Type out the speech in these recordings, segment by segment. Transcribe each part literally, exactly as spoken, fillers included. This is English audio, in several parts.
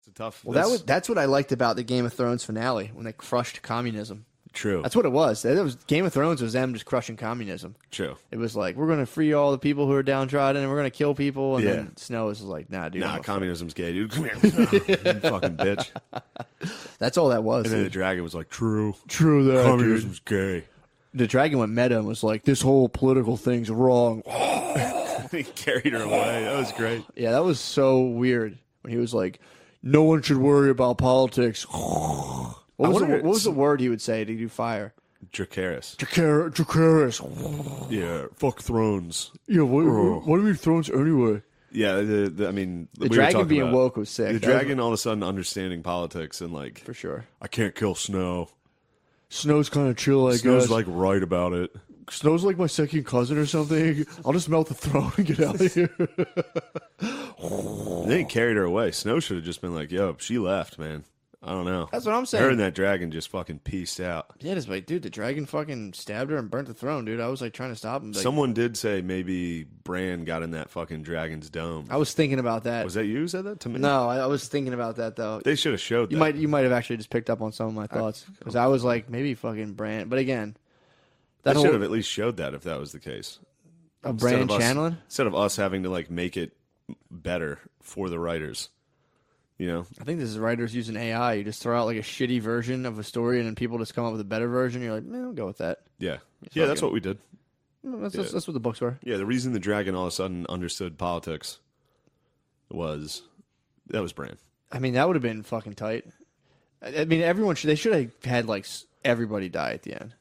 It's a tough. Well, that was that's what I liked about the Game of Thrones finale when they crushed communism. True. That's what it was. That was Game of Thrones was them just crushing communism. True. It was like, we're going to free all the people who are downtrodden and we're going to kill people. And Yeah. then Snow was like, nah, dude. Nah, I'm a communism's gay, dude. Come here. You fucking bitch. That's all that was. And then the dude. dragon was like, true. True that, Communism's gay. The dragon went meta and was like, this whole political thing's wrong. He carried her away. That was great. Yeah, that was so weird when he was like, no one should worry about politics. What was, the, what was the word he would say to do fire? Dracarys. Dracar- Dracarys. Yeah, fuck thrones. Yeah, what, what, what are we thrones anyway? Yeah, the, the, I mean, The we were dragon talking being about woke was sick. The That dragon was- all of a sudden understanding politics and like, For sure. I can't kill Snow. Snow's kind of chill, I Snow's guess. like right about it. Snow's like my second cousin or something. I'll just melt the throne and get out of here. They carried her away. Snow should have just been like, yo, she left, man. I don't know. That's what I'm saying. Her and that dragon just fucking pieced out. Yeah, just like, dude, the dragon fucking stabbed her and burnt the throne, dude. I was like trying to stop him. Like, Someone did say maybe Bran got in that fucking dragon's dome. I was thinking about that. Was that you who said that to me? No, I, I was thinking about that though. They should have showed You that. might you might have actually just picked up on some of my thoughts because I, I was like maybe fucking Bran, but again, They that should whole have at least showed that if that was the case. a Instead Bran of us- channeling. Instead of us having to like make it better for the writers. You know? I think this is writers using A I. You just throw out like a shitty version of a story, and then people just come up with a better version. You're like, man, I'll go with that. Yeah. Yeah, that's what we did. Mm, That's, Yeah. that's, that's what the books were. Yeah, the reason the dragon all of a sudden understood politics was that was Bran. I mean, that would have been fucking tight. I, I mean, everyone should. They should have had like s- everybody die at the end.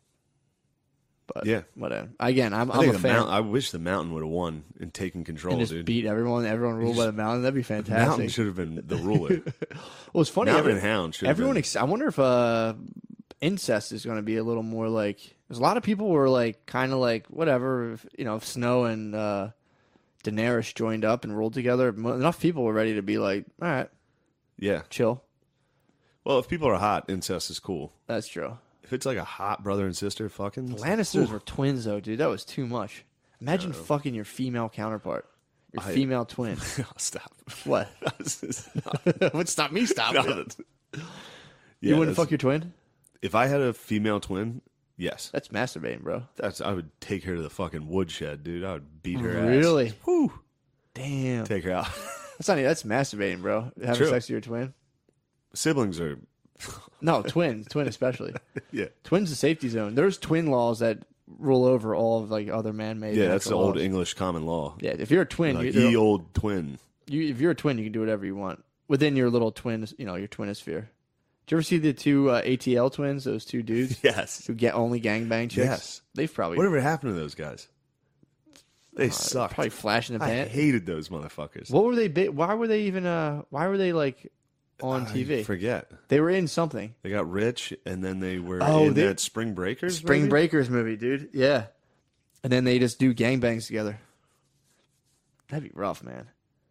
But Yeah. whatever. Again, I'm, I I'm think a the fan. Mount, I wish the mountain would have won and taken control, and just dude. beat everyone. Everyone ruled by the mountain. That'd be The mountain fantastic. should have been the ruler. Well, it's funny. Mountain every- and Hound should have everyone. been. Ex- I wonder if uh, incest is going to be a little more like. Because a lot of people were like, kind of like, whatever. If, you know, if Snow and uh, Daenerys joined up and ruled together, mo- enough people were ready to be like, all right, Yeah. chill. Well, if people are hot, incest is cool. That's true. If it's like a hot brother and sister, fucking The Lannisters were twins, though, dude. That was too much. Imagine fucking your female counterpart, your I- female twin. Stop. What? Would stop me? Stop. No, you that's- you Yeah, wouldn't that's- fuck your twin? If I had a female twin, yes. That's masturbating, bro. That's I would take her to the fucking woodshed, dude. I would beat her ass. Really? Whew. Damn. Take her out. That's not. That's masturbating, bro. Having True. sex with your twin. Siblings are No, twin, twin especially. yeah. Twin's the safety zone. There's twin laws that rule over all of like other man-made. Yeah, that's the natural old laws. English common law. Yeah, if you're a twin, Like you, ye old twin. you if you're a twin, you can do whatever you want within your little twin. You know, your twinosphere. Did you ever see the two uh, A T L twins? Those two dudes Yes. who get only gangbang chicks. Yes. They've probably Whatever happened to those guys? They uh, sucked. probably flash in the I pan. hated those motherfuckers. What were they? Bi- why were they even? Uh, why were they like on T V? I forget. They were in something. They got rich, and then they were Oh, in they- that Spring Breakers. Spring maybe? Breakers movie, dude. Yeah. And then they just do gangbangs together. That'd be rough, man.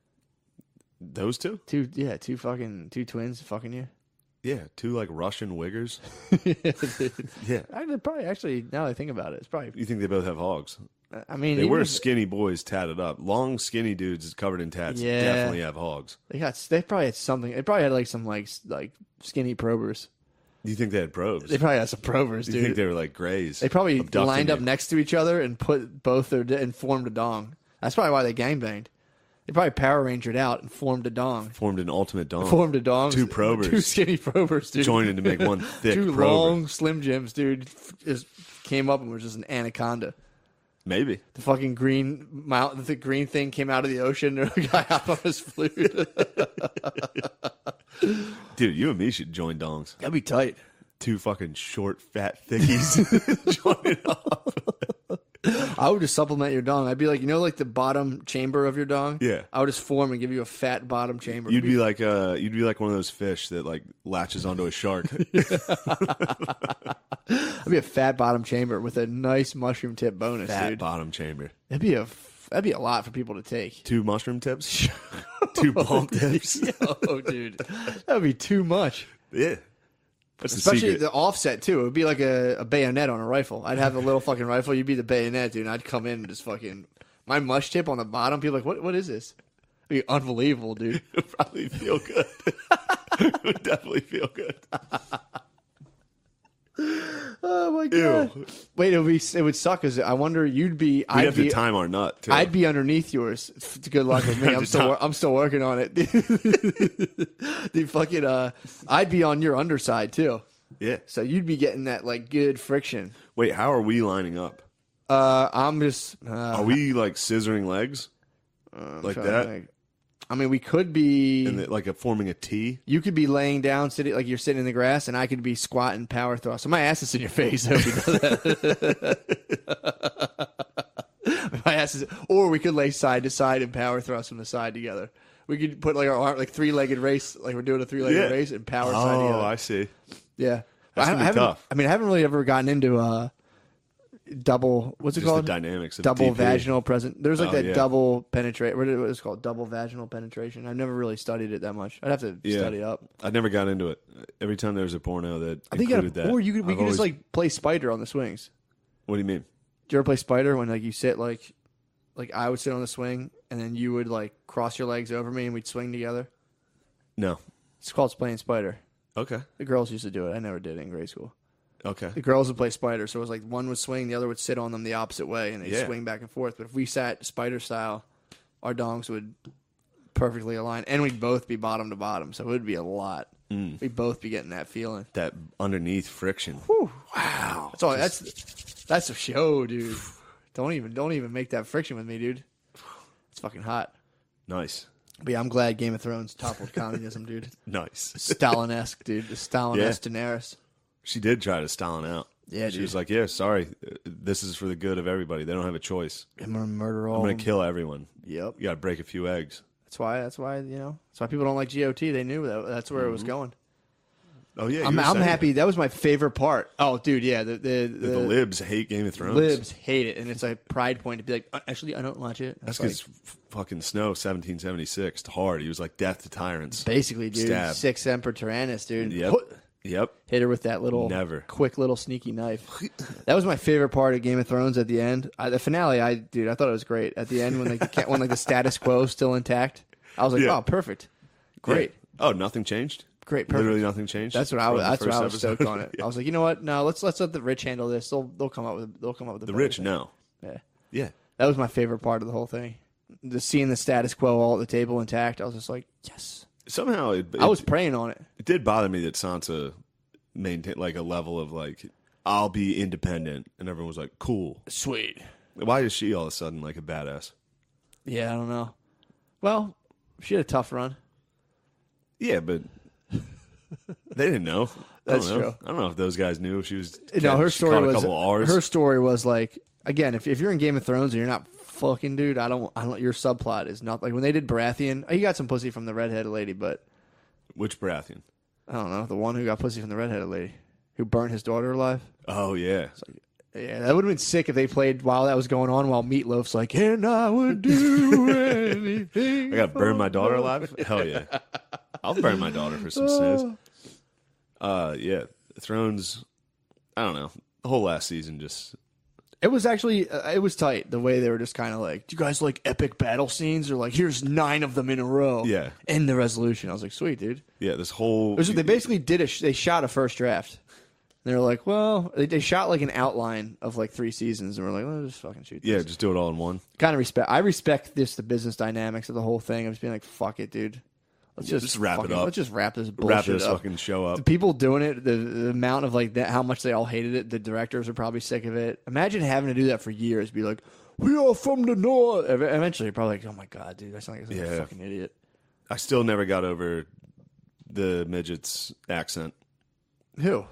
Those two? Two, yeah, two fucking two twins fucking you. Yeah, two like Russian wiggers. Yeah. Actually, probably actually now that I think about it, it's probably. You think they both have hogs? I mean, They even were if- skinny boys tatted up. Long, skinny dudes covered in tats Yeah. definitely have hogs. They got. They probably had something. They probably had like some like s- like skinny probers. Do you think they had probes? They probably had some probers, Do you dude. think they were like grays? They probably abducting lined up you? next to each other and put both their and formed a dong. That's probably why they gangbanged. They probably Power Rangered out and formed a dong. Formed an ultimate dong. Formed a dong. Two probers. Two skinny probers, dude. Joining to make one thick Two prober. long Slim Jims, dude. Just came up and was just an anaconda. Maybe. The fucking green mount, the green thing came out of the ocean. And a guy out on his flute. Dude, you and me should join dongs. That'd be tight. Two fucking short, fat thickies joining up. I would just supplement your dong. I'd be like, you know, like the bottom chamber of your dong. Yeah. I would just form and give you a fat bottom chamber. You'd be like uh you'd be like one of those fish that like latches onto a shark. I'd be a fat bottom chamber with a nice mushroom tip bonus, Fat dude. bottom chamber. That'd be a that'd be a lot for people to take. Two mushroom tips. Two palm tips. Oh, dude, that would be too much. Yeah. That's the Especially secret. the offset too. It would be like a, a bayonet on a rifle. I'd have a little fucking rifle. You'd be the bayonet, dude. And I'd come in and just fucking my mush tip on the bottom. People are like, what? What is this? It'd be unbelievable, dude. It'd probably feel good. would definitely feel good. Oh my god! Ew. Wait, it would be it would suck. Cause I wonder you'd be. We'd I'd have be. to time our nut too. I'd be underneath yours. Good luck with me. I'm to still. time- wor- I'm still working on it. The fucking. Uh, I'd be on your underside too. yeah. So you'd be getting that like good friction. Wait, how are we lining up? Uh, I'm just. Uh, Are we like scissoring legs I'm like trying to that, think. I mean, we could be. and the, like a, forming a T? You could be laying down, sitting like you're sitting in the grass, and I could be squatting power thrust. So my ass is in your face. I hope you know that. My ass is, or we could lay side to side and power thrust from the side together. We could put like our arm, like three legged race, like we're doing a three legged Yeah. race and power side Oh, together. I see. Yeah, That's I, gonna be I haven't- tough. I mean, I haven't really ever gotten into uh double. What's it Just the called? dynamics of Double D P. vaginal present. There's like Oh, that yeah. double penetrate. What is it called? Double vaginal penetration. I've never really studied it that much. I'd have to Yeah. study up. I never got into it. Every time there was a porno that I think you included gotta, that, or you could, we I've could just always- like play spider on the swings. What do you mean? Do you ever play spider when like you sit like like I would sit on the swing and then you would like cross your legs over me and we'd swing together? No. It's called playing spider. Okay. The girls used to do it. I never did it in grade school. Okay. The girls would play spider, so it was like one would swing, the other would sit on them the opposite way, and they'd Yeah. swing back and forth. But if we sat spider style, our dongs would perfectly align, and we'd both be bottom to bottom, so it would be a lot. Mm. We'd both be getting that feeling. That underneath friction. Whew. Wow. That's all. That's that's a show, dude. Don't even don't even make that friction with me, dude. It's fucking hot. Nice. But yeah, I'm glad Game of Thrones toppled communism, dude. Nice. Stalin-esque, dude. The Stalin-esque Daenerys. She did try to Stalin out. Yeah, She dude. was like, yeah, sorry. This is for the good of everybody. They don't have a choice. I'm gonna murder all. I'm going of to them. kill everyone. Yep. You got to break a few eggs. That's why. That's why. You know. That's why people don't like G O T. They knew that. That's where it was going. Oh, yeah. you I'm. were I'm saying happy. That was my favorite part. Oh, dude. Yeah. The the, that the, The, libs hate Game of Thrones. libs hate it, and it's a pride point to be like, "Uh, actually, I don't watch it. That's like, because fucking Snow, seventeen seventy-six, hard. He was like death to tyrants. basically, dude. Stab. Six Emperor Tyrannus, dude. Yep. Put- Yep. Hit her with that little, Never. quick little sneaky knife. That was my favorite part of Game of Thrones. At the end, I, the finale, I dude, I thought it was great. At the end, when like the, ca- when like the status quo is still intact, I was like, Yeah. oh, perfect, great, Yeah. Oh, nothing changed? great, perfect. Literally nothing changed? That's what I from was. the That's what first I was episode? stoked on it. Yeah. I was like, you know what? No, let's let's let the rich handle this. They'll they'll come up with they'll come up with The better rich, thing. no. Yeah, Yeah. that was my favorite part of the whole thing. The seeing the status quo all at the table intact. I was just like, yes. Somehow it, it, I was praying on it. it did bother me that Sansa maintained like a level of like, I'll be independent. And everyone was like, cool. Sweet. Why is she all of a sudden like a badass? Yeah, I don't know. Well, she had a tough run. Yeah, but they didn't know. I That's don't know. true. I don't know if those guys knew if she was. No, her she story caught a was couple of R's. her story was like again, if if you're in Game of Thrones and you're not fucking dude, I don't I don't your subplot is not like when they did Baratheon. He got some pussy from the redheaded lady, but Which Baratheon? I don't know the one who got pussy from the redheaded lady who burnt his daughter alive. Oh yeah. Yeah, that would have been sick if they played while that was going on while Meatloaf's like, and I would do anything. I got to burn my for daughter love." alive. Hell yeah. I'll burn my daughter for some snooze. Uh, yeah. Thrones. I don't know. The whole last season just. It was actually uh, it was tight the way they were just kind of like, do you guys like epic battle scenes or like here's nine of them in a row? Yeah. End the resolution. I was like, sweet dude. Yeah. This whole. It was, they basically did a sh- they shot a first draft. And they were like, well, they, they shot like an outline of like three seasons, and we're like, let's just fucking shoot. Yeah, This. just do it all in one. Kind of respect. I respect this the business dynamics of the whole thing. I'm just being like, fuck it, dude. Let's Yeah, just, just wrap it fucking- up. Let's just wrap this bullshit Wrap this up. fucking show up. The people doing it, the, the amount of like that, how much they all hated it. The directors are probably sick of it. Imagine having to do that for years. Be like, we are from the north. Ev- Eventually, you're probably like, oh my god, dude, I sound like, I sound like a Yeah. fucking idiot. I still never got over the midget's accent. Who?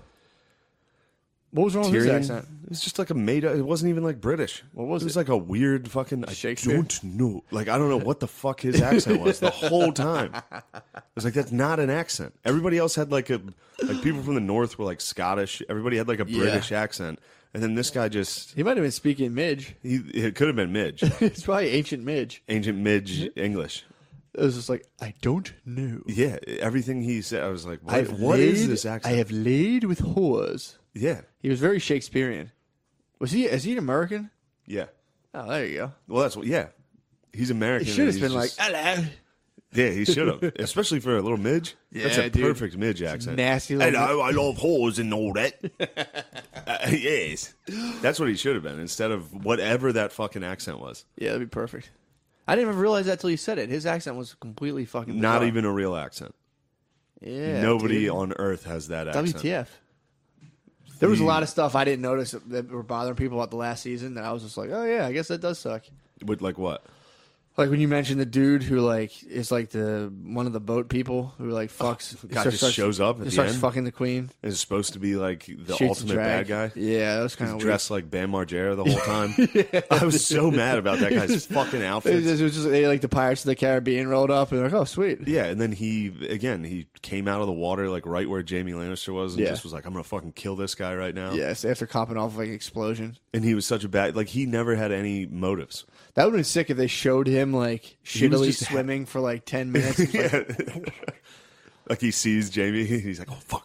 What was wrong with his Tyrion? accent? It was just like a made up. It wasn't even like British. What was it? was it? like a weird fucking. Shakespeare? I don't know. Like I don't know what the fuck his accent was the whole time. I was like, that's not an accent. Everybody else had like a like people from the north were like Scottish. Everybody had like a Yeah. British accent, and then this guy just He might have been speaking Midge. he it could have been Midge, It's probably ancient Midge. ancient Midge English. It was just like, I don't know. Yeah, everything he said, I was like, what, I've what is laid- this accent? I have laid with whores. yeah, He was very Shakespearean. Was he? Is he an American? yeah. Oh, there you go. Well, that's what. Yeah, he's American. He should have and been he's like, just- hello. Yeah, he should have, especially for a little midge. Yeah, That's a dude. perfect midge accent. Nasty little. Hello, I love whores and all that. uh, yes, that's what he should have been instead of whatever that fucking accent was. Yeah, that'd be perfect. I didn't even realize that till you said it. His accent was completely fucking bizarre. Not even a real accent. Yeah, Nobody dude. on earth has that accent. W T F. There was a lot of stuff I didn't notice that were bothering people about the last season that I was just like, oh yeah, I guess that does suck. With like what? Like when you mentioned the dude who like is like the one of the boat people who like fucks. Oh, God, starts, just shows up at he the starts end? fucking the queen. Is supposed to be like the Shoots ultimate the bad drag. guy. Yeah, that was kind He's of dressed like Bam Margera the whole time. I was so mad about that guy's fucking It outfit. was, just, it was just they, like the Pirates of the Caribbean rolled up and they're like, oh sweet. Yeah, and then he again he came out of the water like right where Jamie Lannister was, and Yeah. just was like, "I'm gonna fucking kill this guy right now." Yes, after copping off like an explosion. And he was such a bad like he never had any motives. That would have been sick if they showed him like He was shittily just- swimming for like ten minutes. He's like, Like he sees Jamie, he's like, "Oh fuck!"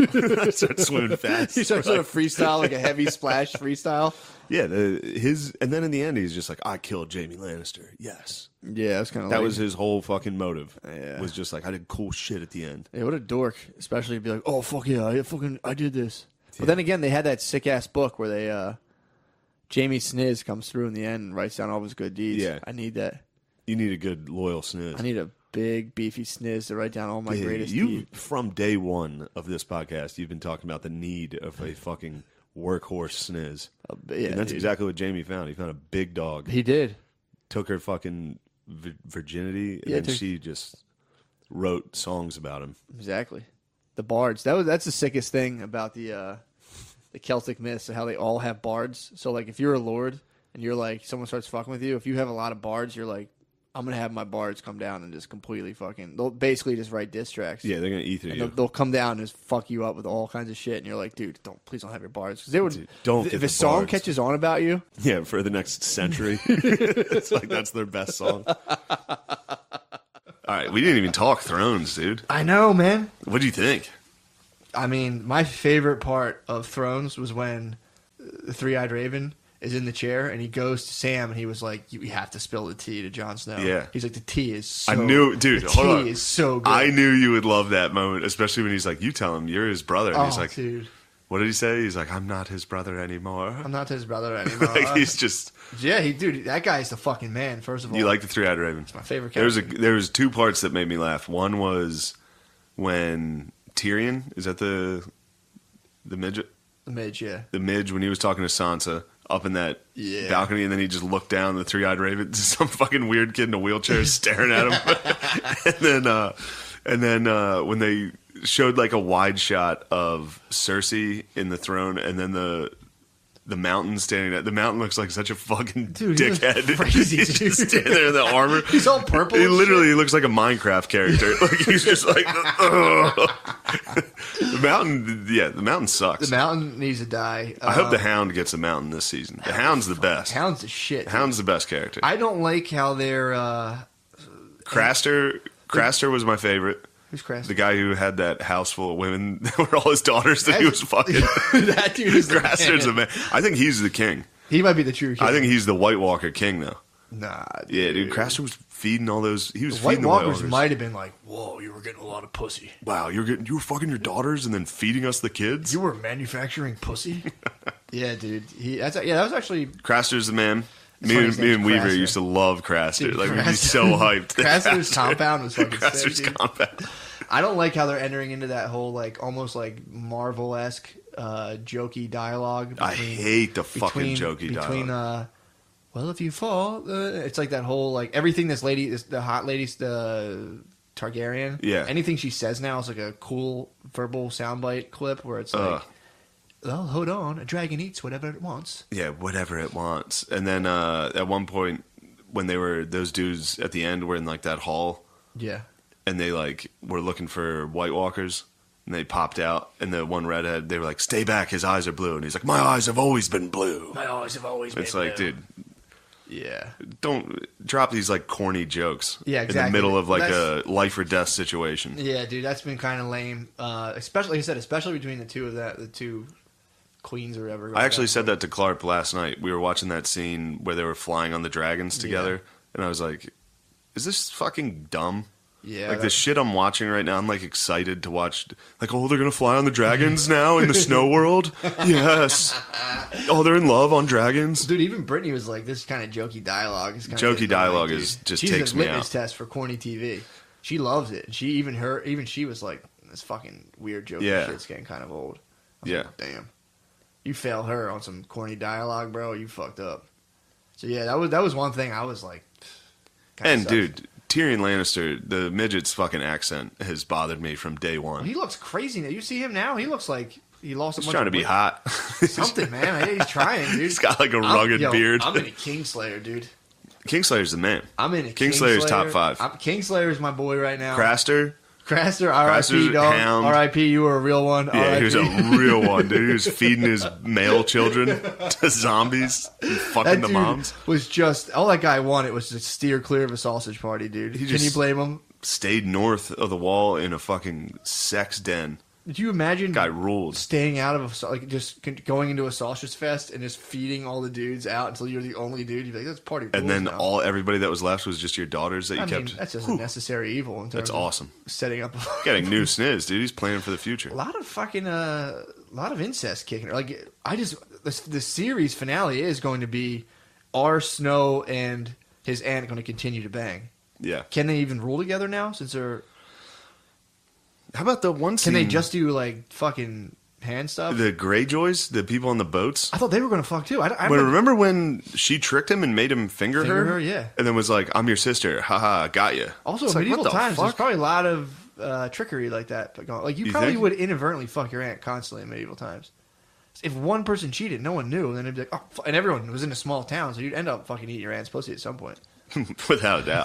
Starts swimming fast. he starts doing a freestyle, like a heavy splash freestyle. Yeah, the, his and then in the end, he's just like, "I killed Jamie Lannister." Yes, Yeah, that's kind of that was his whole fucking motive. Yeah. Was just like I did cool shit at the end. Yeah, what a dork. Especially to be like, oh fuck yeah, I fucking I did this. But then again, they had that sick ass book where they uh Jamie Sniz comes through in the end and writes down all of his good deeds. Yeah. I need that. You need a good loyal sniz. I need a big beefy Sniz to write down all my Yeah, greatest you deeds. from day one of this podcast, you've been talking about the need of a fucking workhorse sniz. Uh, yeah, and that's dude. exactly what Jamie found. He found a big dog. He did. Took her fucking vi- virginity, and Yeah, then took- she just wrote songs about him. Exactly. The bards. That was that's the sickest thing about the uh the Celtic myths, how they all have bards. So like if you're a lord and you're like someone starts fucking with you, if you have a lot of bards, you're like, I'm gonna have my bards come down and just completely fucking they'll basically just write diss tracks. Yeah, they're gonna ether And you. they'll, they'll come down and just fuck you up with all kinds of shit, and you're like, dude, don't please don't have your bards because they would. Dude, don't if get a the song bards. catches on about you, Yeah, for the next century. It's like that's their best song. All right, we didn't even talk Thrones, dude. I know, man. What do you think? I mean, my favorite part of Thrones was when the Three-Eyed Raven is in the chair and he goes to Sam and he was like, "You have to spill the tea to Jon Snow." Yeah. he's like, "The tea is so." I knew, dude. The hold tea on. is so good. I knew you would love that moment, especially when he's like, "You tell him you're his brother," and oh, he's like, dude, "What did he say?" He's like, "I'm not his brother anymore." I'm not his brother anymore. Like he's just. yeah, he, dude, that guy is the fucking man. First of all, You like the Three-Eyed Raven? my favorite There was a character. there was two parts that made me laugh. One was when Tyrion is at the the midget the midge, yeah. the midge when he was talking to Sansa up in that Yeah. balcony, and then he just looked down the Three-Eyed Raven. Some fucking weird kid in a wheelchair staring at him. and then uh, and then uh, when they showed like a wide shot of Cersei in the throne, and then the the mountain standing at the mountain looks like such a fucking Dude, he looks dickhead. crazy, He's just dude. standing there in the armor. He's all purple. He and literally looks like a Minecraft character. Like he's just like "Ugh." The mountain. Yeah, the mountain sucks. shit. The mountain needs to die. I hope Um, the Hound gets the mountain this season. The Hound's the best. Hound's the shit. dude. Hound's the best character. I don't like how they're. uh Craster. Craster was my favorite. Who's Craster? The guy who had that house full of women that were all his daughters that he was fucking. that dude is the Craster's the man. man. I think he's the king. He might be the true king. I think he's the White Walker king, though. Nah, Yeah, dude. Craster was feeding all those. He was The White feeding the White Walkers Walkers. might have been like, "Whoa, you were getting a lot of pussy. Wow, you're getting you were fucking your daughters and then feeding us the kids. You were manufacturing pussy." Yeah, dude. He that's yeah. That was actually Craster's the man. Me funny and, his me name's and Weaver Craster. used to love Craster. Dude, like we'd be Craster- so hyped. that Craster's Craster- compound was fucking Craster's sick, dude. compound. I don't like how they're entering into that whole like almost like Marvel esque uh, jokey dialogue. I hate the fucking between, jokey between dialogue. uh, well, if you fall, uh, it's like that whole like everything this lady, this, the hot lady's the Targaryen. Yeah. anything she says now is like a cool verbal soundbite clip where it's like, Ugh. well, hold on, a dragon eats whatever it wants. Yeah, whatever it wants. And then uh, at one point, when they were those dudes at the end were in like that hall, Yeah. and they like were looking for White Walkers, and they popped out, and the one redhead, they were like, "Stay back, his eyes are blue," and he's like, "My eyes have always been blue." My eyes have always been It's like, blue. dude, Yeah. don't drop these like corny jokes. Yeah, In the exactly. middle of like That's- a life or death situation. Yeah, dude, that's been kind of lame. Uh, especially, like I said, especially between the two of that, the two queens or whatever. I actually said that to Clark last night. We were watching that scene where they were flying on the dragons together, and I was like, "Is this fucking dumb?" Yeah, like that- the shit I'm watching right now, I'm like excited to watch. Like, oh, they're gonna fly on the dragons now in the snow world. Yes. Oh, they're in love on dragons. Dude, even Brittany was like, this kind of jokey dialogue is kind Jokey of dialogue is just She's takes a me litmus out. test for corny T V. She loves it. She even her even she was like, this fucking weird jokey Yeah. shit's getting kind of old. I was Yeah. like, damn. You fail her on some corny dialogue, bro. You fucked up. So yeah, that was that was one thing I was like. kinda And sucks. dude, Tyrion Lannister, the midget's fucking accent has bothered me from day one. He looks crazy now. You see him now? He looks like he lost a He's bunch trying to of be weight. hot. Something, man. He's trying, dude. He's got like a I'm- rugged yo, beard. I'm into Kingslayer, dude. Kingslayer's the man. I'm in Kingslayer's Kingslayer. top five. I'm, Kingslayer's my boy right now. Craster, Craster, R I P, Craster's dog. hound. R I P, you were a real one. yeah, he was a R I P real one, dude. He was feeding his male children to zombies and fucking That the dude moms. was just all that guy wanted was to steer clear of a sausage party, dude. He Can just- you blame him? Stayed north of the wall in a fucking sex den. Did you imagine Guy ruled. staying out of a, sa- like just con- going into a sausage fest and just feeding all the dudes out until you're the only dude? You'd be like, that's party rules And then now. all everybody that was left was just your daughters that you I mean, kept. that's just a necessary evil. In terms That's of awesome. Setting up a Getting new sniz, dude. He's planning for the future. A lot of fucking uh, a lot of incest kicking. Like I just the, the series finale is going to be are Snow and his aunt going to continue to bang? Yeah. Can they even rule together now? Since they're How about the one scene? can they just do like fucking hand stuff? the Greyjoys, the people on the boats? I thought they were going to fuck too. I, I But remember when she tricked him and made him finger, Finger her? her, yeah. And then was like, "I'm your sister, haha, got you." also It's in like, medieval what the times, there's fuck? probably a lot of uh, trickery like that going. Like you, You probably think? would inadvertently fuck your aunt constantly in medieval times. If one person cheated, no one knew, and then it'd be like, oh, fu-, and everyone was in a small town, so you'd end up fucking eating your aunt's pussy at some point. Without a doubt.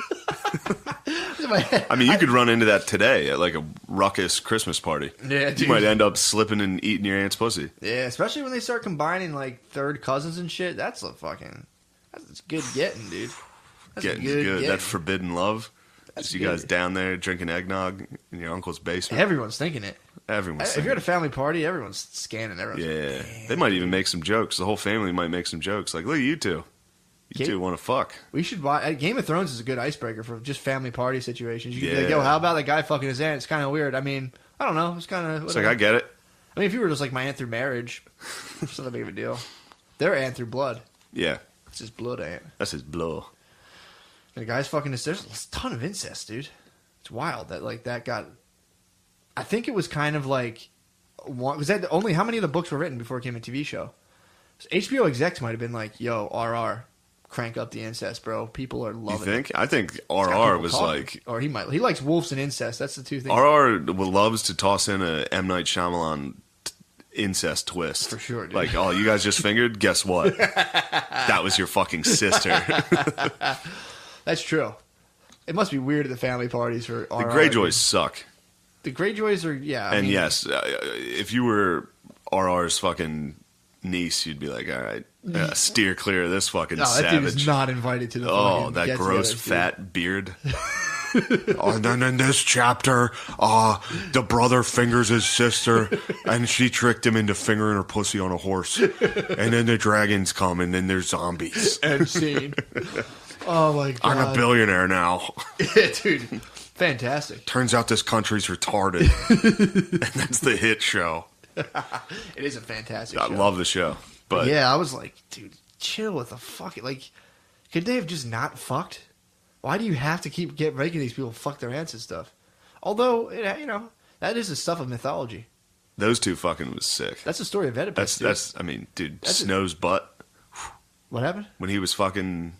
In my head, I mean, you could run into that today at like a ruckus Christmas party. Yeah, You dude. might end up slipping and eating your aunt's pussy. Yeah, especially when they start combining like third cousins and shit. That's a fucking that's good getting, dude. That's Getting good. good. getting. That forbidden love. That's Just you good. guys down there drinking eggnog in your uncle's basement. Everyone's thinking it. Everyone's If you're at a saying, family party, everyone's scanning. Everyone's yeah. like, They might even make some jokes. The whole family might make some jokes. Like, look at you two. You Ga- two want to fuck. we should buy. uh, Game of Thrones is a good icebreaker for just family party situations. You can be like, Yeah. yo, how about that guy fucking his aunt? It's kind of weird. I mean, I don't know. It's kind of. It's like, I get it. I mean, if you were just like my aunt through marriage, it's not that big of a deal. Their aunt through blood. Yeah. It's just blood aunt. That's his blow. And the guy's fucking his. There's a ton of incest, dude. It's wild that like that got. I think it was kind of like, was that only how many of the books were written before it became a T V show? So H B O execs might have been like, "Yo, R R, crank up the incest, bro. People are You loving think? it." I think It's got R R people was talking. like or he might he likes wolves and incest. That's the two things R R loves to toss in a M Night Shyamalan t- incest twist for sure. Dude. Like, oh, you guys just fingered? Guess what? That was your fucking sister. That's true. It must be weird at the family parties for The R R. Greyjoys suck. The Greyjoys are yeah. I And mean, yes, uh, if you were R R's fucking niece, you'd be like, all right, uh, steer clear of this fucking no, that dude is savage. not invited to the. Oh, fucking that get-togethers, gross dude. fat beard. Oh, and then in this chapter, uh, the brother fingers his sister, and she tricked him into fingering her pussy on a horse. And then the dragons come, and then there's zombies. End scene. Oh my god! I'm a billionaire now. Yeah, dude, fantastic. Turns out this country's retarded. And that's the hit show. It is a fantastic. I show. love the show. But yeah, I was like, dude, chill with the fuck. Like, could they have just not fucked? Why do you have to keep get making these people fuck their aunts and stuff? Although, it, you know, that is the stuff of mythology. those two fucking was sick. That's the story of Oedipus. That's, dude. that's, I mean, dude, That's a- Snow's butt. What happened? When he was fucking,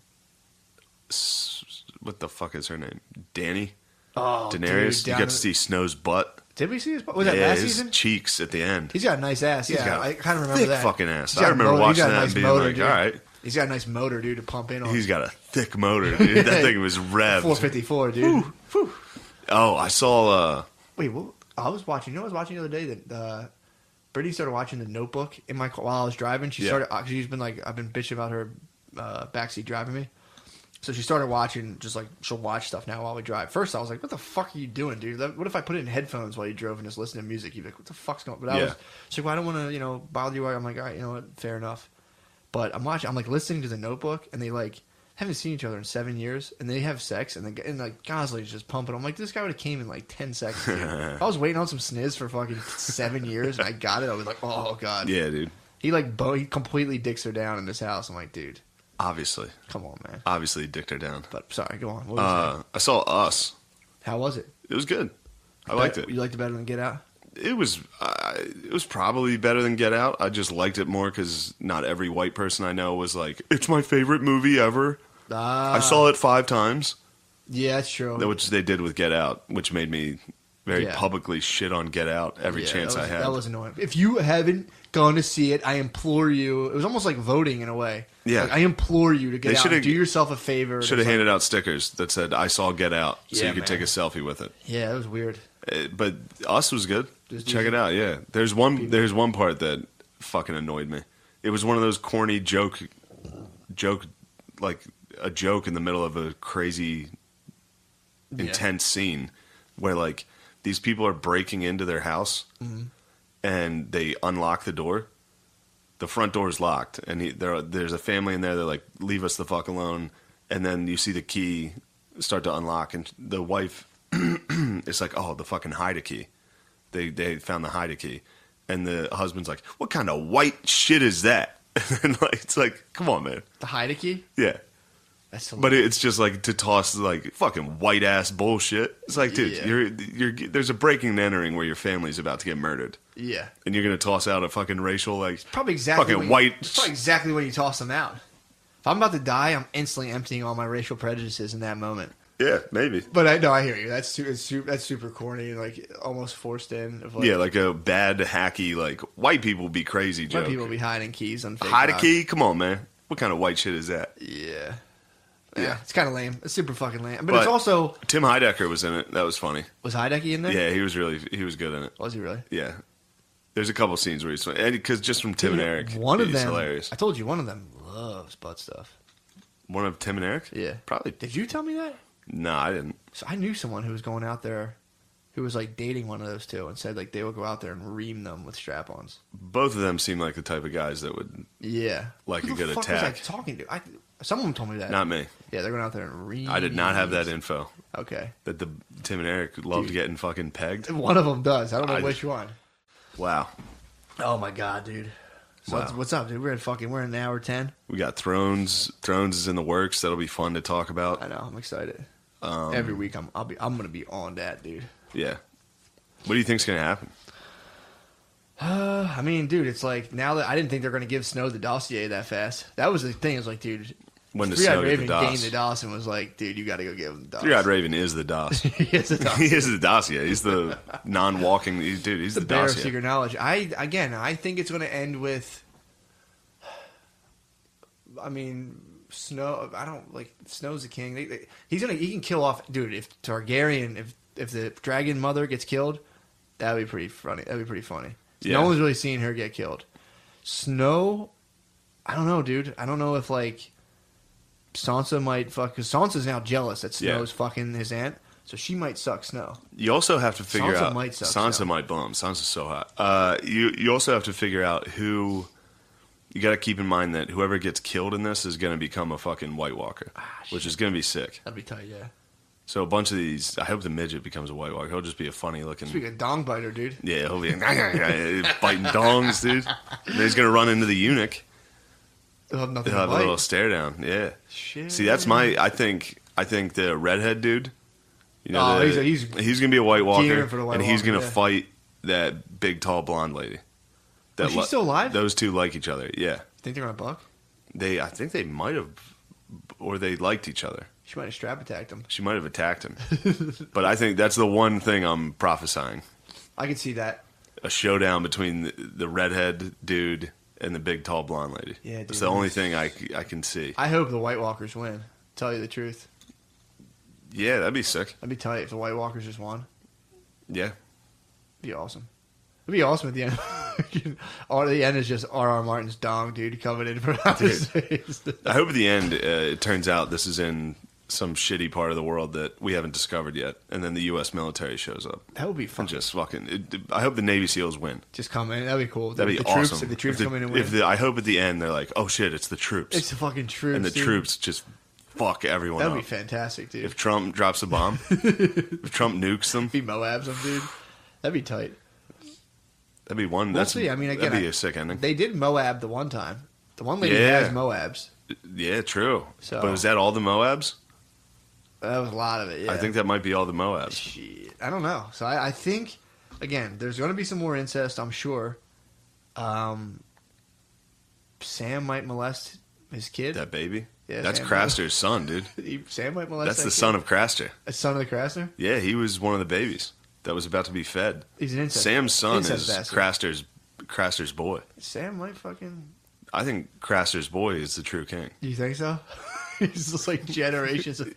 s- what the fuck is her name? Danny? Oh, Daenerys? dude, You down got in- to see Snow's butt. Did we see his? Was that yeah, last his season? cheeks at the end. He's got a nice ass. He's Yeah, got a I kind of remember thick that. fucking ass. He's got I a remember motor- he's watching got a that nice and being motor, like, dude. all right. He's got a nice motor, dude, to pump in on. He's got a thick motor, dude. That thing was revved. four fifty-four, dude. Whew. Oh, I saw, uh, Wait, well, I was watching. You know, what I was watching the other day that uh, Brittany started watching The Notebook in my car while I was driving. She Yeah. started. uh, She's been like, I've been bitching about her uh, backseat driving me. So she started watching, just like she'll watch stuff now while we drive. First, I was like, "What the fuck are you doing, dude? That- What if I put it in headphones while you drove and just listen to music?" You'd be like, "What the fuck's going?" on? But I Yeah. was, she's like, "Well, I don't want to, you know, bother you." I'm like, "All right, you know what? Fair enough." But I'm watching. I'm like listening to The Notebook, and they like haven't seen each other in seven years, and they have sex, and, the, and like Gosling's just pumping. I'm like, this guy would have came in like ten seconds. Dude. If I was waiting on some sniz for fucking seven years, and I got it, I was like, oh god. Yeah, dude. He like bo- he completely dicks her down in this house. I'm like, dude, Obviously. come on, man. Obviously, dicked her down. But sorry, go on. What was Uh, I saw Us. How was it? It was good. I liked it. You liked it better than Get Out? It was uh, it was probably better than Get Out. I just liked it more because not every white person I know was like, it's my favorite movie ever. Ah, I saw it five times, Yeah, that's true. which they did with Get Out, which made me very Yeah. publicly shit on Get Out every Yeah, chance that was, I had. That was annoying. If you haven't gone to see it, I implore you. It was almost like voting in a way. Yeah. Like, I implore you to get They out. shoulda- And do yourself a favor. Should have Just handed out stickers that said, I saw Get Out, so Yeah, you could man. take a selfie with it. Like, yeah, it was weird. Uh, But Us was good. Just Check easy. it out, yeah. There's one People- There's one part that fucking annoyed me. It was one of those corny joke, joke, like a joke in the middle of a crazy Yeah. intense scene where like these people are breaking into their house Mm-hmm. and they unlock the door. The front door is locked, and he, there there's a family in there. They're like, "Leave us the fuck alone." And then you see the key start to unlock, and the wife is like, "Oh, the fucking hide a key." They they found the hide a key, and the husband's like, "What kind of white shit is that?" And like, it's like, come on, man. The Heideki? Yeah. That's But it's just like to toss like fucking white ass bullshit. It's like, dude, Yeah. you're you're there's a breaking and entering where your family's about to get murdered, yeah. and you're gonna toss out a fucking racial like Probably exactly fucking when you- white. it's probably exactly when you toss them out. If I'm about to die, I'm instantly emptying all my racial prejudices in that moment. Yeah, maybe. But I know I hear you. That's su- it's su- that's super corny and like almost forced in. Of like, Yeah, like a bad hacky like white people be crazy why joke. people be hiding keys on fake Hide a docs. key? Come on, man. What kind of white shit is that? Yeah. Yeah. Yeah, it's kind of lame. It's super fucking lame. But, But- it's also Tim Heidecker was in it. That was funny. was Heideki in there? Yeah, he was really he was good in it. Was he really? Yeah. There's a couple scenes where he's funny. Because just from Tim Dude, and Eric, One of he's them. hilarious. I told you one of them loves butt stuff. One of Tim and Eric? Yeah. Probably. Did you tell me that? No, I didn't. So I knew someone who was going out there, who was like dating one of those two, and said like they would go out there and ream them with strap-ons. Both of them seem like the type of guys that would Yeah. Like Who a the good fuck attack. Was I talking to? I, someone told me that. not me. Yeah, they're going out there and ream. I did not have that info. Okay. That the Tim and Eric loved Dude. getting fucking pegged. One of them does. I don't know I- which one. Wow. Oh my god, dude. So Wow. what's, what's up, dude? We're at fucking. We're in an hour ten. We got Thrones. Thrones is in the works. That'll be fun to talk about. I know. I'm excited. Um, Every week, I'm. I'll be. I'm gonna be on that, dude. Yeah. What do you think's gonna happen? Uh, I mean, dude, it's like now that I didn't think they're gonna give Snow the dossier that fast. That was the thing. It's like, dude, When does Three Eyed Snow get Raven the gained DOS? the DOS and was like, dude, you got to go give him the DOS. Three Eyed Raven is the DOS. he is the DOS. he is the dossier. He's the non-walking. He's, dude, he's the the, bear of dossier. secret knowledge. I again, I think it's going to end with. I mean, Snow. I don't like Snow's the king. They, they, he's gonna. He can kill off, dude. If Targaryen, if if the dragon mother gets killed, that'd be pretty funny. That'd be pretty funny. Yeah. No one's really seen her get killed. Snow. I don't know, dude. I don't know if like Sansa might fuck because Sansa's now jealous that Yeah. Snow's fucking his aunt, so she might suck Snow. You also have to figure Sansa out. might suck, Sansa so. might bomb. Sansa's so hot. Uh, you you also have to figure out who. You got to keep in mind that whoever gets killed in this is going to become a fucking White Walker, which shit. is going to be sick. That'd be tight, yeah. So a bunch of these. I hope the midget becomes a White Walker. He'll just be a funny looking. Speaking of dong biter, dude. Yeah, he'll be biting dongs, dude. And then he's going to run into the eunuch. They'll have nothing He'll have to a bite. little stare down. Yeah. Shit. See, that's my. I think. I think the redhead dude. You know, Oh, the- he's a- he's he's gonna be a White Walker, gearing for the White and he's Walker, gonna yeah. fight that big, tall, blonde lady. That Oh, she's still alive? Those two like each other. Yeah, Think they're gonna buck? they. I think they might have, or they liked each other. She might have strap attacked him. She might have attacked him, but I think that's the one thing I'm prophesying: I can see that. a showdown between the, the redhead dude and the big, tall, blonde lady. Yeah, dude, it's the only that's- thing I, I can see. I hope the White Walkers win. Tell you the truth, Yeah, that'd be sick. I'd be tight if the White Walkers just won. Yeah. Be awesome. It'd be awesome at the end. Or the end is just R. R. Martin's dong, dude, coming in for his face. I hope at the end uh, it turns out this is in some shitty part of the world that we haven't discovered yet, and then the U S military shows up That would be fun. and just fucking. It, I hope the Navy SEALs win. Just come in. That'd be cool. That'd If be the awesome. Troops, if the troops if the, come in and win, if the, I hope at the end they're like, "Oh shit, it's the troops," it's the fucking troops. and the dude. troops just fuck everyone That'd up. be fantastic, dude. If Trump drops a bomb, if Trump nukes them, be Moabs them, dude. That'd be tight. that'd be one. We'll That's see. I mean, again, that'd be I- a sick ending. They did Moab the one time. The one lady Yeah. has Moabs. Yeah, true. So- but is that all the Moabs? That was a lot of it. Yeah. I think that might be all the Moabs. Shit. I don't know. So I, I think, again, there's going to be some more incest, I'm sure. Um, Sam might molest his kid. That baby. Yeah, That's Sam- Craster's son, dude. He- Sam might molest That's that the kid. son of Craster. A son of the Krasner? Yeah, he was one of the babies that was about to be fed. He's an incest. Sam's son incest is bastard. Craster's Craster's boy. Sam might fucking. I think Craster's boy is the true king. You think so? He's just like generations of.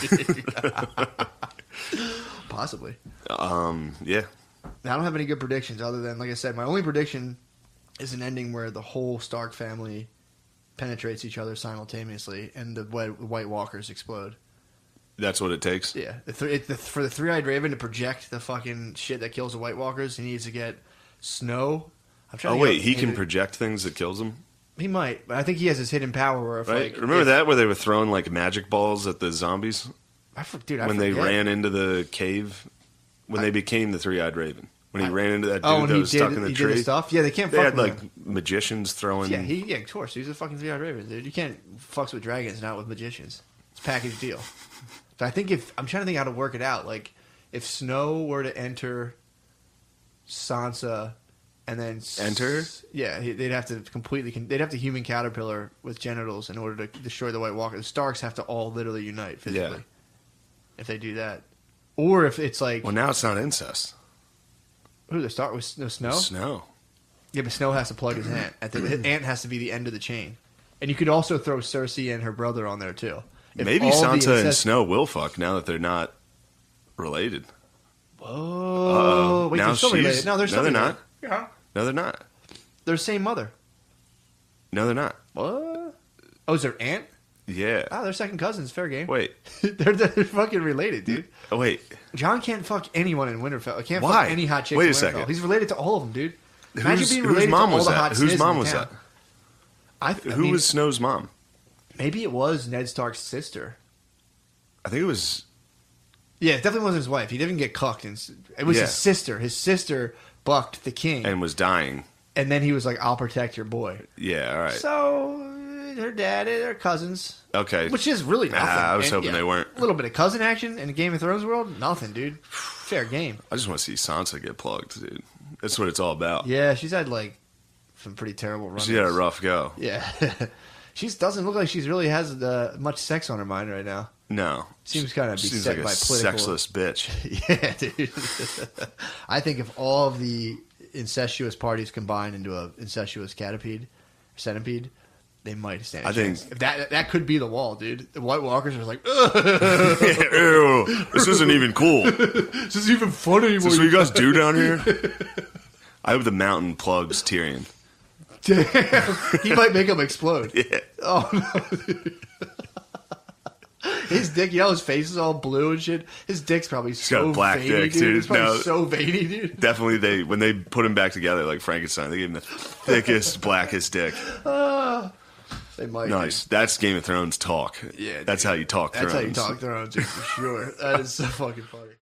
Possibly. Um, yeah. I don't have any good predictions other than, like I said, my only prediction is an ending where the whole Stark family penetrates each other simultaneously and the White, White Walkers explode. That's what it takes. Yeah, the th- it, the, for the three-eyed raven to project the fucking shit that kills the White Walkers, he needs to get Snow. I'm trying Oh to wait, get- he can maybe- project things that kills him, He might, but I think he has his hidden power. Where if right? like Remember if- that where they were throwing like magic balls at the zombies I for, dude, I when they forget. ran into the cave when I- they became the three-eyed raven. When he I- ran into that dude Oh, and that he was did, stuck in the he tree. did his stuff. Yeah, they can't They fuck had with like him. magicians throwing. Yeah, he yeah, of course. He's a fucking three-eyed raven, dude. You can't fucks with dragons, not with magicians. It's a package deal. So I think if I'm trying to think how to work it out, like if Snow were to enter Sansa, and then s- Enter? yeah, he- they'd have to completely con- they'd have to human caterpillar with genitals in order to destroy the White Walker. The Starks have to all literally unite physically. Yeah. If they do that, or if it's like Well, now it's not incest. who the Stark with no Snow. Snow. Yeah, but Snow has to plug his aunt. At the, his aunt has to be the end of the chain. And you could also throw Cersei and her brother on there too. If Maybe all the Sansa and incest- Snow will fuck now that they're not related. Whoa! Uh-oh. Wait, Now they're still she's- related. No, they're no, still they're related. not. Yeah, No, they're not. they're the same mother. No, they're not. What? Oh, is their aunt? Yeah. Ah, they're second cousins. Fair game. Wait. they're, they're fucking related, dude. Oh, wait. John can't fuck anyone in Winterfell. He can't Why? fuck any hot chicks Wait in a Winterfell. second. He's related to all of them, dude. Imagine Whose, being whose related mom to all was the that? hot Whose sniz mom in was town. that? I, th- I Who mean, was Snow's mom? maybe it was Ned Stark's sister. I think it was. Yeah, it definitely wasn't his wife. He didn't get cucked. And s- it was Yeah. his sister. His sister bucked the king. And was dying. And then he was like, I'll protect your boy. Yeah, all right. So, uh, her dad, they're cousins. Okay. Which is really nothing. Ah, I was And, hoping yeah, they weren't. A little bit of cousin action in the Game of Thrones world? Nothing, dude. Fair game. I just want to see Sansa get plugged, dude. That's what it's all about. Yeah, she's had like some pretty terrible runs. She had a rough go. Yeah. She doesn't look like she's really has uh, much sex on her mind right now. No. Seems kind of She seems beset like a by political. sexless bitch. Yeah, dude. I think if all of the incestuous parties combine into a incestuous catapede, centipede, they might stand. A I think- chance. If that that could be the wall, dude. The White Walkers are like, ugh, Ew, this isn't even cool. Is is this even fun anymore? this what you guys do down here? I hope the mountain plugs Tyrion. Damn, he might make him explode. Yeah. Oh no. His dick, you know, his face is all blue and shit. His dick's probably so got a black veiny, dick, dude. dude. It's probably No. so veiny, dude. Definitely, they when they put him back together like Frankenstein, they gave him the thickest, blackest dick. They might. Nice. That's Game of Thrones talk. Yeah, That's dude. how you talk That's Thrones. how you talk Thrones, dude, for sure. That is so fucking funny.